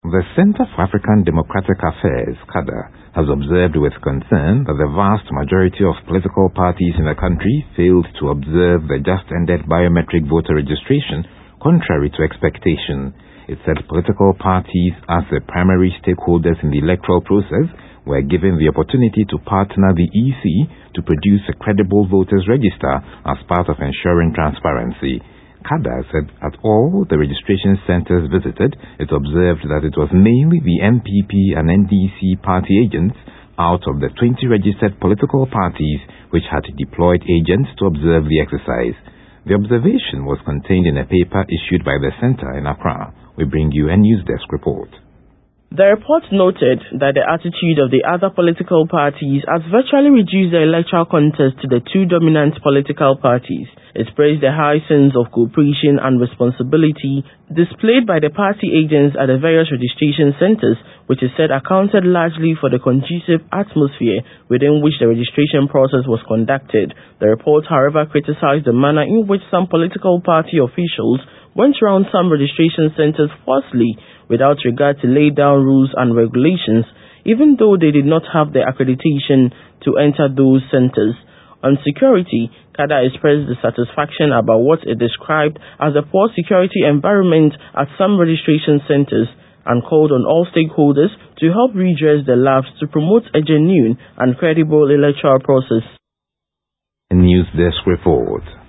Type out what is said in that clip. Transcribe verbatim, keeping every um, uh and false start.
The Center for African Democratic Affairs, CADA, has observed with concern that the vast majority of political parties in the country failed to observe the just-ended biometric voter registration, contrary to expectation. It said political parties, as the primary stakeholders in the electoral process, were given the opportunity to partner the E C to produce a credible voters register as part of ensuring transparency. CADA said at all the registration centers visited, it observed that it was mainly the M P P and N D C party agents out of the twenty registered political parties which had deployed agents to observe the exercise. The observation was contained in a paper issued by the center in Accra. We bring you a news desk report. The report noted that the attitude of the other political parties has virtually reduced the electoral contest to the two dominant political parties. It praised the high sense of cooperation and responsibility displayed by the party agents at the various registration centers, which is said accounted largely for the conducive atmosphere within which the registration process was conducted. The report, however, criticized the manner in which some political party officials went around some registration centers forcefully without regard to laid down rules and regulations, even though they did not have the accreditation to enter those centers. On security, CADA expressed dissatisfaction about what it described as a poor security environment at some registration centers and called on all stakeholders to help redress the lapse to promote a genuine and credible electoral process. A News Desk report.